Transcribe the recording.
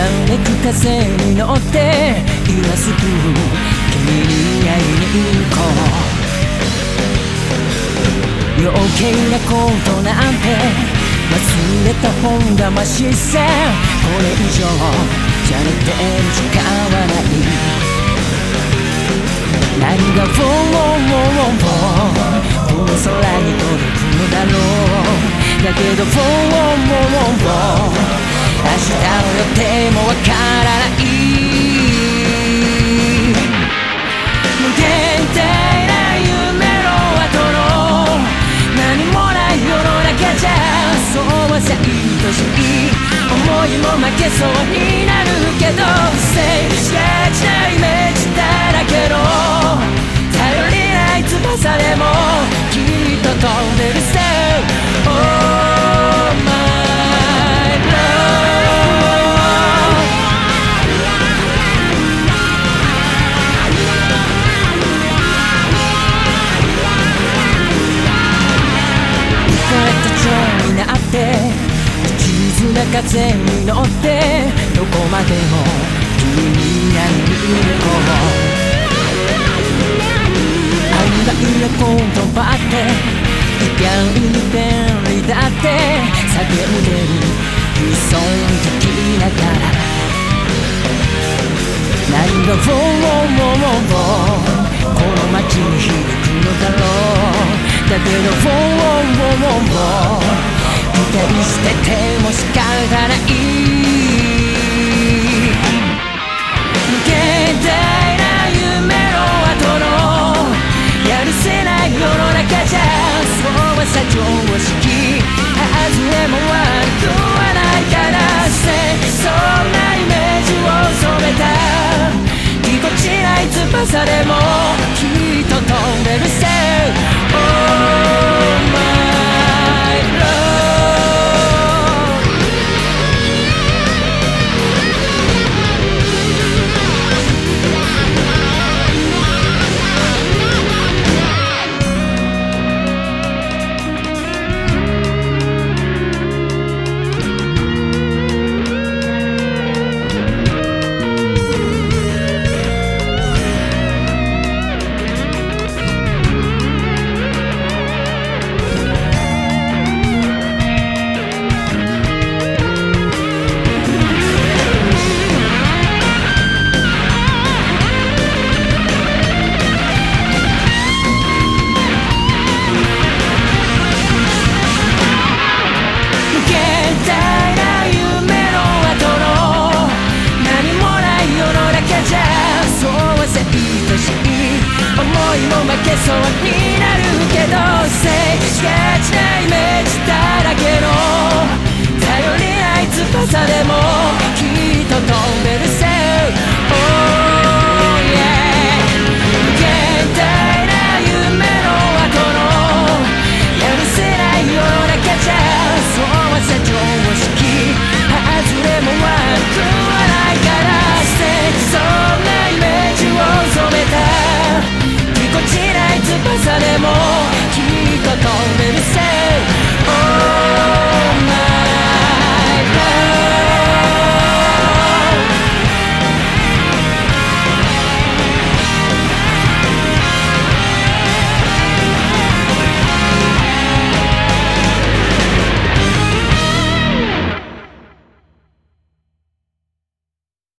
めく風に乗って今すぐ君に会いに行こう。余計なことなんて忘れた本魂さ。これ以上じゃれてる時間はない。何がこの空に届くのだろう。だけど明日の予定もわからない。無限大な夢の後の何もない世の中じゃ、そうはさ愛しい思いも負けそうになるけど、しがちなイメージだらけの頼りない翼でもきっと飛んでるさ。風に乗ってどこまでも君に会いに行こう。案外なことばって意外に便利だって叫んでる理想的ながら、何がこの街に響くのだろう。だけど期待してても仕方ない。無限大な夢の後のやるせない世の中じゃ、そうはさ常識外れも悪くはないから、そんなイメージを染めたぎこちない翼でもきっと飛んでるさ。負けそうになるけど、しがちなイメージだらけの頼りない翼でもきっと飛んでるさ。Oh yeah、 無限大な夢の後のやるせない世の中じゃ、そうはさ常識外れも悪くはないから、そんなイメージを染めたぎこちない翼でもきっと飛んでるさ。